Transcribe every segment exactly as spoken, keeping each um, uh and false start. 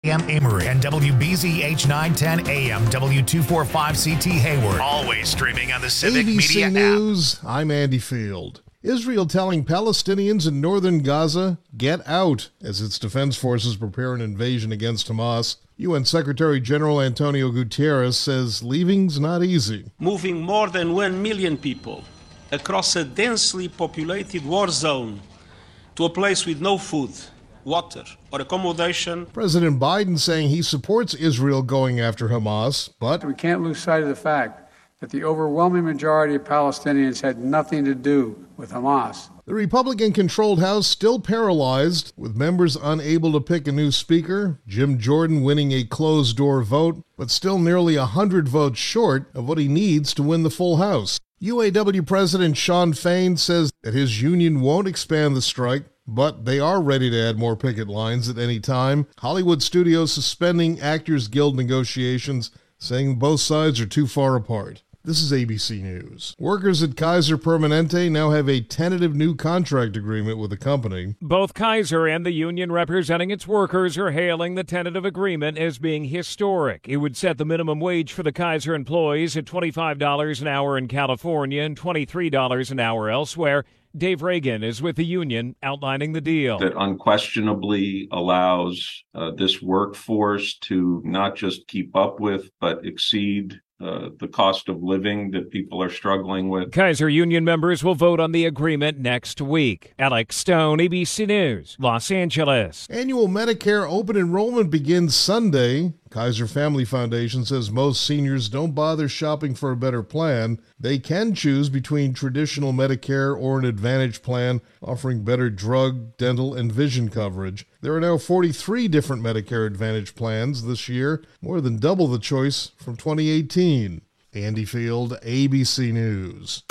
A M Amory and W B Z H nine ten A M W two forty-five C T Hayward. Always streaming on the Civic A B C Media News, app. I'm Andy Field. Israel telling Palestinians in northern Gaza, get out, as its defense forces prepare an invasion against Hamas. U N Secretary General Antonio Guterres says leaving's not easy. Moving more than one million people across a densely populated war zone to a place with no food, water, or accommodation. President Biden saying he supports Israel going after Hamas, but we can't lose sight of the fact that the overwhelming majority of Palestinians had nothing to do with Hamas. The Republican-controlled House still paralyzed, with members unable to pick a new speaker, Jim Jordan winning a closed-door vote, but still nearly one hundred votes short of what he needs to win the full House. U A W President Shawn Fain says that his union won't expand the strike, but they are ready to add more picket lines at any time. Hollywood studios suspending Actors Guild negotiations, saying both sides are too far apart. This is A B C News. Workers at Kaiser Permanente now have a tentative new contract agreement with the company. Both Kaiser and the union representing its workers are hailing the tentative agreement as being historic. It would set the minimum wage for the Kaiser employees at twenty-five dollars an hour in California and twenty-three dollars an hour elsewhere. Dave Reagan is with the union outlining the deal. That unquestionably allows uh, this workforce to not just keep up with, but exceed Uh, the cost of living that people are struggling with. Kaiser union members will vote on the agreement next week. Alex Stone, A B C News, Los Angeles. Annual Medicare open enrollment begins Sunday. Kaiser Family Foundation says most seniors don't bother shopping for a better plan. They can choose between traditional Medicare or an Advantage plan offering better drug, dental, and vision coverage. There are now forty-three different Medicare Advantage plans this year, more than double the choice from twenty eighteen. Andy Field, A B C News.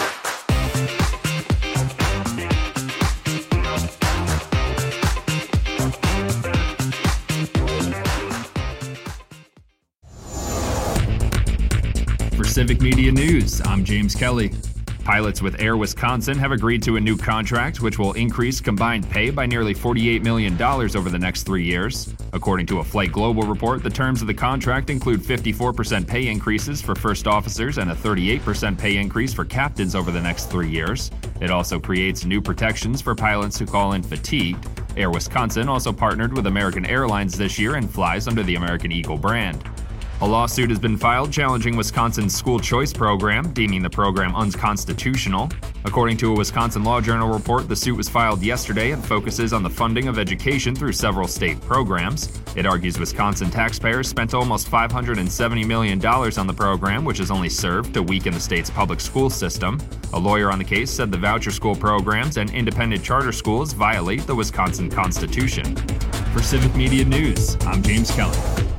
For Civic Media News, I'm James Kelly. Pilots with Air Wisconsin have agreed to a new contract which will increase combined pay by nearly forty-eight million dollars over the next three years. According to a Flight Global report, the terms of the contract include fifty-four percent pay increases for first officers and a thirty-eight percent pay increase for captains over the next three years. It also creates new protections for pilots who call in fatigued. Air Wisconsin also partnered with American Airlines this year and flies under the American Eagle brand. A lawsuit has been filed challenging Wisconsin's school choice program, deeming the program unconstitutional. According to a Wisconsin Law Journal report, the suit was filed yesterday and focuses on the funding of education through several state programs. It argues Wisconsin taxpayers spent almost five hundred seventy million dollars on the program, which has only served to weaken the state's public school system. A lawyer on the case said the voucher school programs and independent charter schools violate the Wisconsin Constitution. For Civic Media News, I'm James Kelly.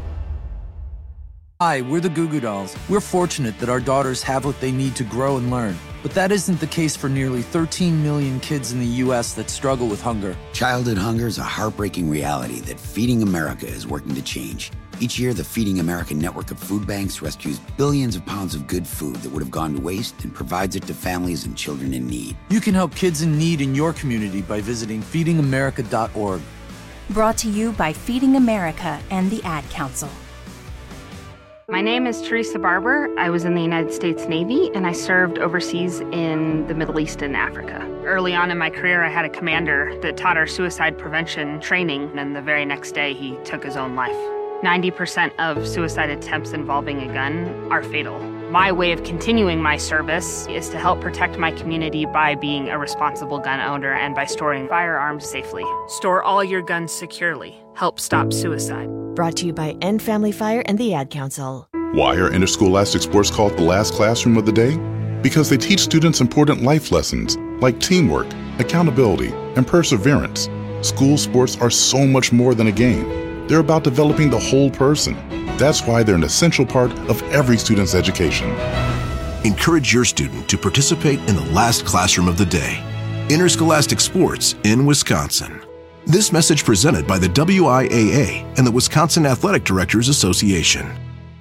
Hi, we're the Goo Goo Dolls. We're fortunate that our daughters have what they need to grow and learn. But that isn't the case for nearly thirteen million kids in the U S that struggle with hunger. Childhood hunger is a heartbreaking reality that Feeding America is working to change. Each year, the Feeding America network of food banks rescues billions of pounds of good food that would have gone to waste and provides it to families and children in need. You can help kids in need in your community by visiting feeding america dot org. Brought to you by Feeding America and the Ad Council. My name is Teresa Barber. I was in the United States Navy, and I served overseas in the Middle East and Africa. Early on in my career, I had a commander that taught our suicide prevention training, and the very next day, he took his own life. ninety percent of suicide attempts involving a gun are fatal. My way of continuing my service is to help protect my community by being a responsible gun owner and by storing firearms safely. Store all your guns securely. Help stop suicide. Brought to you by End Family Fire and the Ad Council. Why are interscholastic sports called the last classroom of the day? Because they teach students important life lessons like teamwork, accountability, and perseverance. School sports are so much more than a game. They're about developing the whole person. That's why they're an essential part of every student's education. Encourage your student to participate in the last classroom of the day. Interscholastic sports in Wisconsin. This message presented by the W I A A and the Wisconsin Athletic Directors Association.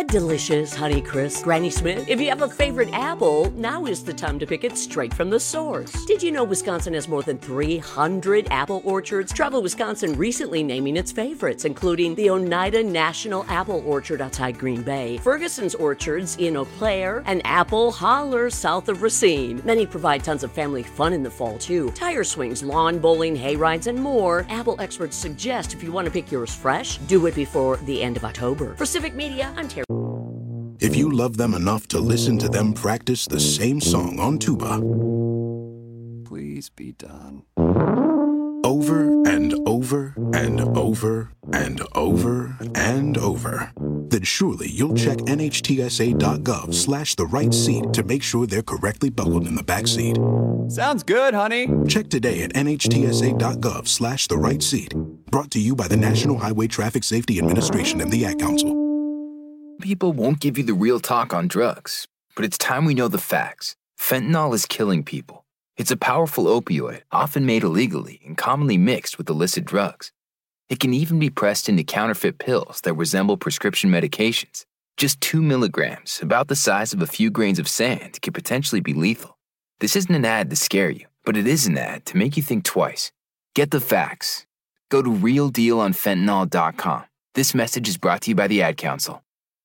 delicious Honey Crisp, Granny Smith? If you have a favorite apple, now is the time to pick it straight from the source. Did you know Wisconsin has more than three hundred apple orchards? Travel Wisconsin recently naming its favorites, including the Oneida National Apple Orchard outside Green Bay, Ferguson's Orchards in Eau Claire, and Apple Holler south of Racine. Many provide tons of family fun in the fall, too. Tire swings, lawn bowling, hay rides, and more. Apple experts suggest if you want to pick yours fresh, do it before the end of October. For Civic Media, I'm Terry. If you love them enough to listen to them practice the same song on tuba, please be done. Over and over and over and over and over, then surely you'll check nhtsa.gov slash the right seat to make sure they're correctly buckled in the back seat. Sounds good, honey. Check today at nhtsa.gov slash the right seat. Brought to you by the National Highway Traffic Safety Administration and the Ad Council. People won't give you the real talk on drugs, but it's time we know the facts. Fentanyl is killing people. It's a powerful opioid, often made illegally and commonly mixed with illicit drugs. It can even be pressed into counterfeit pills that resemble prescription medications. Just two milligrams, about the size of a few grains of sand, can potentially be lethal. This isn't an ad to scare you, but it is an ad to make you think twice. Get the facts. Go to real deal on fentanyl dot com. This message is brought to you by the Ad Council.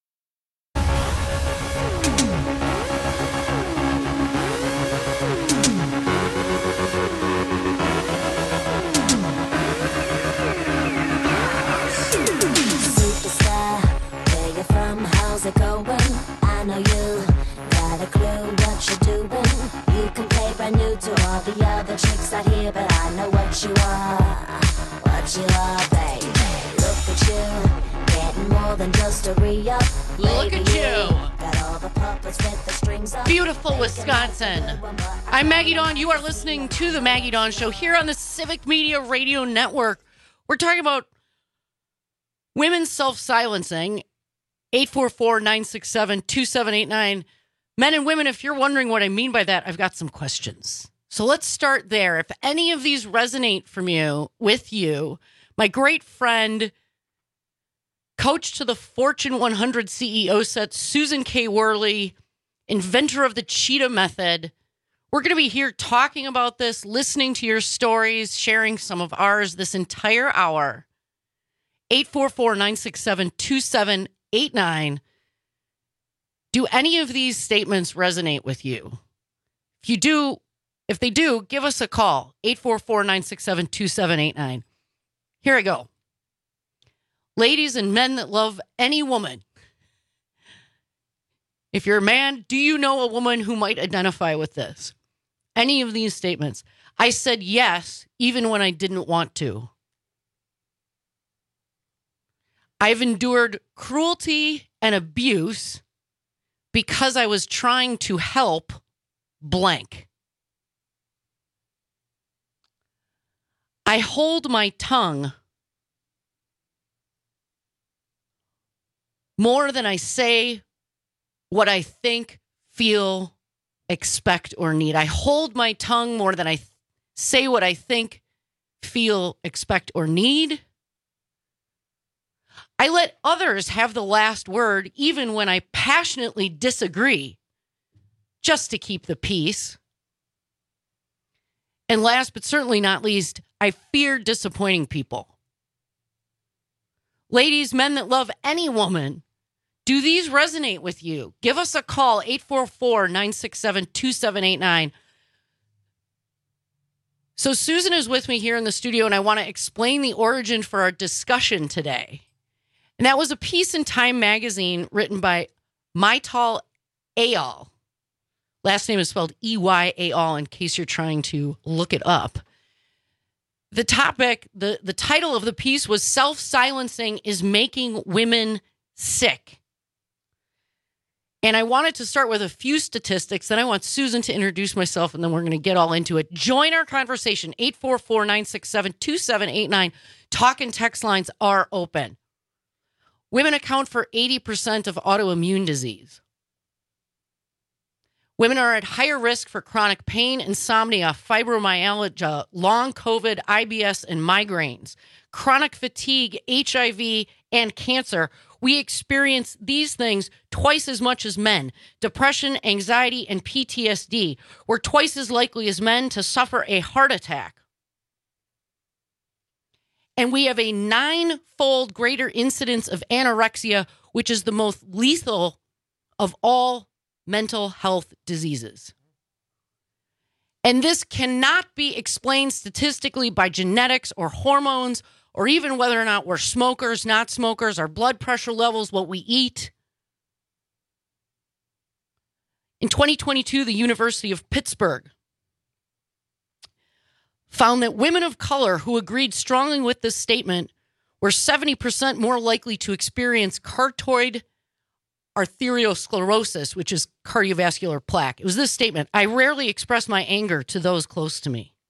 How's it going? I know you got a clue what you're doing. You can play brand new to all the other chicks out here, but I know what you are, what you are, baby. Look at you, getting more than just a re-up. Look at you. Got all the puppets with the strings up. Beautiful Wisconsin. I'm Maggie Dawn. You are listening to the Maggie Dawn Show here on the Civic Media Radio Network. We're talking about women self-silencing. eight four four, nine six seven, two seven eight nine. Men and women, if you're wondering what I mean by that, I've got some questions. So let's start there. If any of these resonate from you, with you, my great friend, coach to the Fortune one hundred C E O set, Susan K. Worley, inventor of the Cheetah Method. We're going to be here talking about this, listening to your stories, sharing some of ours this entire hour. eight four four, nine six seven, two seven eight nine. Do any of these statements resonate with you? If you do, if they do, give us a call. eight four four, nine six seven, two seven eight nine. Here I go. Ladies and men that love any woman. If you're a man, do you know a woman who might identify with this? Any of these statements. I said yes, even when I didn't want to. I've endured cruelty and abuse because I was trying to help blank. I hold my tongue more than I say what I think, feel, expect, or need. I hold my tongue more than I th- say what I think, feel, expect, or need. I let others have the last word, even when I passionately disagree, just to keep the peace. And last but certainly not least, I fear disappointing people. Ladies, men that love any woman, do these resonate with you? Give us a call, eight four four, nine six seven, two seven eight nine. So Susan is with me here in the studio, and I want to explain the origin for our discussion today. And that was a piece in Time magazine written by Maytal Eyal. Last name is spelled E Y A L in case you're trying to look it up. The topic, the, the title of the piece was Self-Silencing is Making Women Sick. And I wanted to start with a few statistics. Then I want Susan to introduce myself, and then we're going to get all into it. Join our conversation, eight four four, nine six seven, two seven eight nine. Talk and text lines are open. Women account for eighty percent of autoimmune disease. Women are at higher risk for chronic pain, insomnia, fibromyalgia, long COVID, I B S, and migraines. chronic fatigue, H I V, and cancer. We experience these things twice as much as men. Depression, anxiety, and P T S D. We're twice as likely as men to suffer a heart attack. And we have a nine-fold greater incidence of anorexia, which is the most lethal of all mental health diseases. And this cannot be explained statistically by genetics or hormones, or even whether or not we're smokers, not smokers, our blood pressure levels, what we eat. In twenty twenty-two, the University of Pittsburgh found that women of color who agreed strongly with this statement were seventy percent more likely to experience carotid arteriosclerosis, which is cardiovascular plaque. It was this statement: I rarely express my anger to those close to me.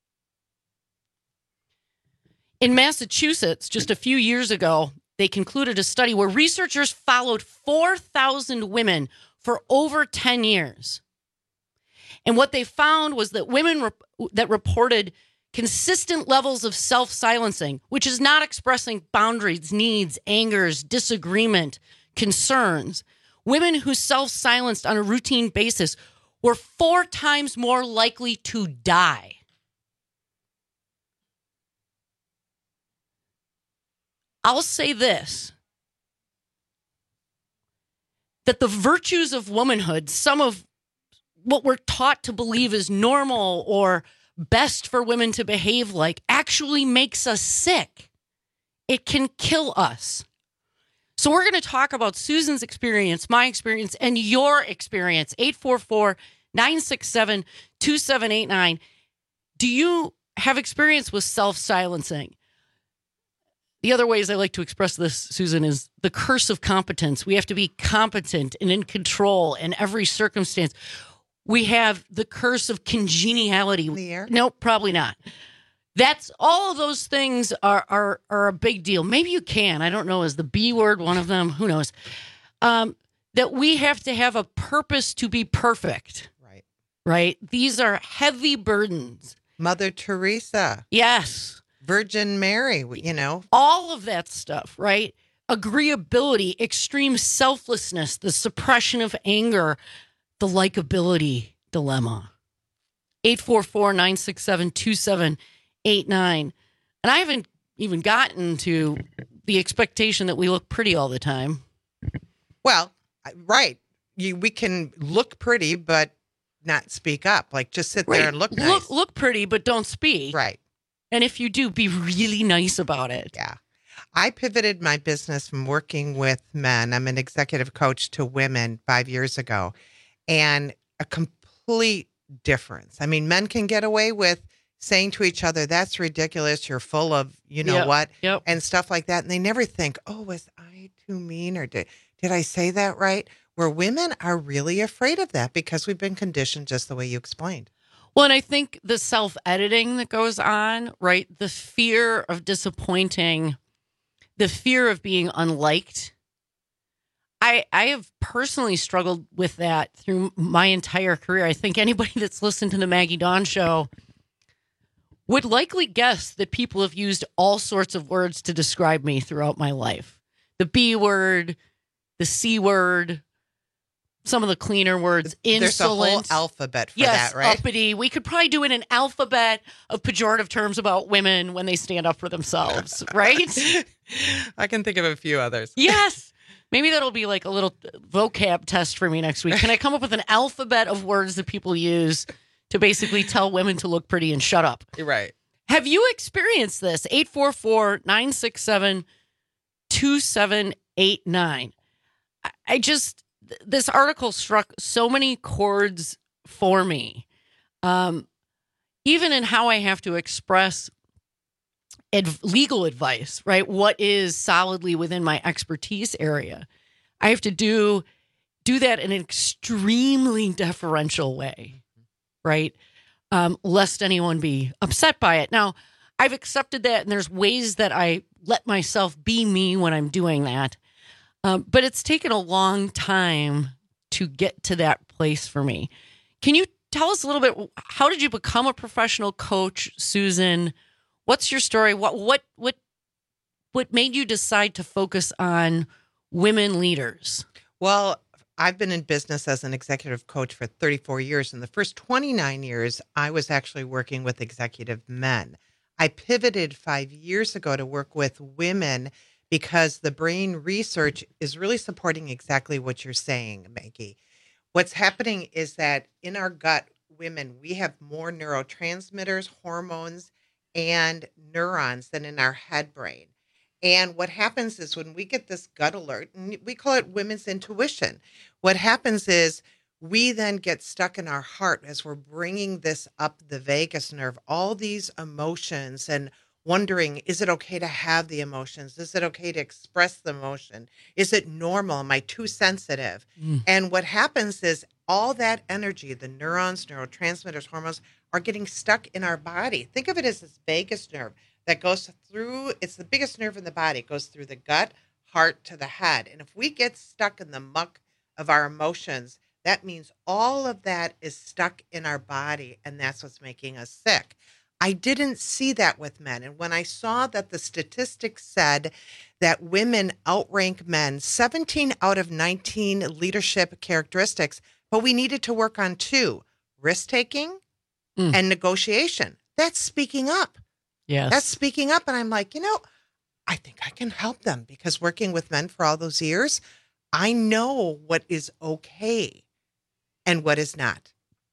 In Massachusetts, just a few years ago, they concluded a study where researchers followed four thousand women for over ten years. And what they found was that women rep- that reported consistent levels of self-silencing, which is not expressing boundaries, needs, angers, disagreement, concerns, women who self-silenced on a routine basis were four times more likely to die. I'll say this, that the virtues of womanhood, some of what we're taught to believe is normal or best for women to behave like, actually makes us sick. It can kill us. So we're going to talk about Susan's experience, my experience, and your experience. eight four four, nine six seven, two seven eight nine. Do you have experience with self-silencing? The other ways I like to express this, Susan, is the curse of competence. We have to be competent and in control in every circumstance. We have the curse of congeniality. The air? Nope, probably not. That's all of those things are, are are a big deal. Maybe you can. I don't know. Is the B word one of them? Who knows? Um, that we have to have a purpose to be perfect. Right. Right? These are heavy burdens. Mother Teresa. Yes. Virgin Mary, you know. All of that stuff, right? Agreeability, extreme selflessness, the suppression of anger, the likability dilemma. eight four four, nine six seven, two seven eight nine. And I haven't even gotten to the expectation that we look pretty all the time. Well, right. You, we can look pretty, but not speak up. Like, just sit right. there and look nice. Look, look pretty, but don't speak. Right. And if you do, be really nice about it. Yeah. I pivoted my business from working with men, I'm an executive coach, to women five years ago. And a complete difference. I mean, men can get away with saying to each other, that's ridiculous, you're full of, you know yep. what, yep. and stuff like that. And they never think, oh, was I too mean, or did, did I say that right? Where women are really afraid of that because we've been conditioned just the way you explained. Well, and I think the self-editing that goes on, right? The fear of disappointing, the fear of being unliked. I I have personally struggled with that through my entire career. I think anybody that's listened to the Maggie Dawn Show would likely guess that people have used all sorts of words to describe me throughout my life. The B word, the C word, some of the cleaner words, insolent. There's a whole alphabet for yes, that, right? Uppity. We could probably do in an alphabet of pejorative terms about women when they stand up for themselves, right? I can think of a few others. Yes. Maybe that'll be like a little vocab test for me next week. Can I come up with an alphabet of words that people use to basically tell women to look pretty and shut up? Right. Have you experienced this? eight four four, nine six seven, two seven eight nine. I just... This article struck so many chords for me, um, even in how I have to express adv- legal advice, right? What is solidly within my expertise area. I have to do do that in an extremely deferential way, right? Um, lest anyone be upset by it. Now, I've accepted that, and there's ways that I let myself be me when I'm doing that. Um, but it's taken a long time to get to that place for me. Can you tell us a little bit, how did you become a professional coach, Susan? What's your story? What what what what made you decide to focus on women leaders? Well, I've been in business as an executive coach for thirty-four years. In the first twenty-nine years, I was actually working with executive men. I pivoted five years ago to work with women because the brain research is really supporting exactly what you're saying, Maggie. What's happening is that in our gut, women, we have more neurotransmitters, hormones, and neurons than in our head brain. And what happens is when we get this gut alert, and we call it women's intuition, what happens is we then get stuck in our heart as we're bringing this up the vagus nerve, all these emotions and wondering, is it okay to have the emotions? Is it okay to express the emotion? Is it normal? Am I too sensitive? Mm. And what happens is all that energy, the neurons, neurotransmitters, hormones, are getting stuck in our body. Think of it as this vagus nerve that goes through, it's the biggest nerve in the body. It goes through the gut, heart to the head. And if we get stuck in the muck of our emotions, that means all of that is stuck in our body, and that's what's making us sick. I didn't see that with men. And when I saw that the statistics said that women outrank men, seventeen out of nineteen leadership characteristics, but we needed to work on two, risk-taking mm. and negotiation. That's speaking up. Yes. That's speaking up. And I'm like, you know, I think I can help them because working with men for all those years, I know what is okay and what is not.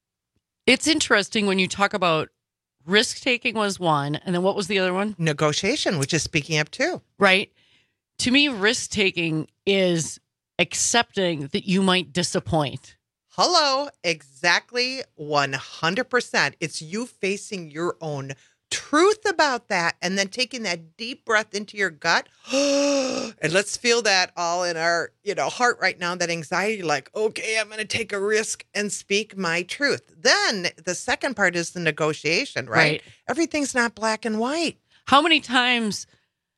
It's interesting when you talk about risk-taking was one, and then what was the other one? Negotiation, which is speaking up too. Right. To me, risk-taking is accepting that you might disappoint. Hello, exactly one hundred percent. It's you facing your own truth about that and then taking that deep breath into your gut. And let's feel that all in our, you know, heart right now, that anxiety, like, okay, I'm going to take a risk and speak my truth. Then the second part is the negotiation, right? Right. Everything's not black and white. How many times,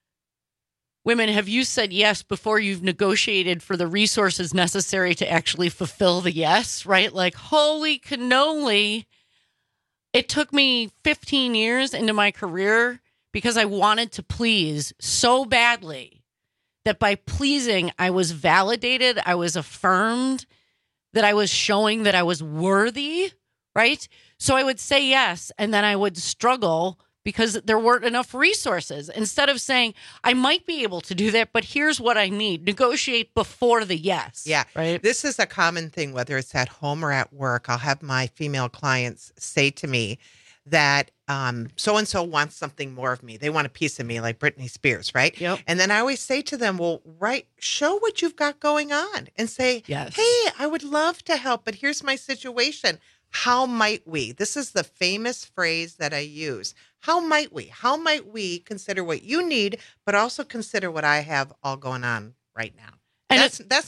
women, have you said yes before you've negotiated for the resources necessary to actually fulfill the yes, right? Like, holy cannoli. It took me fifteen years into my career because I wanted to please so badly that by pleasing, I was validated, I was affirmed, that I was showing that I was worthy, right? So I would say yes, and then I would struggle because there weren't enough resources. Instead of saying, I might be able to do that, but here's what I need. Negotiate before the yes. Yeah. Right. This is a common thing, whether it's at home or at work. I'll have my female clients say to me that um, so-and-so wants something more of me. They want a piece of me, like Britney Spears, right? Yep. And then I always say to them, well, right, show what you've got going on and say, yes. Hey, I would love to help, but here's my situation. How might we? This is the famous phrase that I use. How might we? How might we consider what you need, but also consider what I have all going on right now? And that's it, that's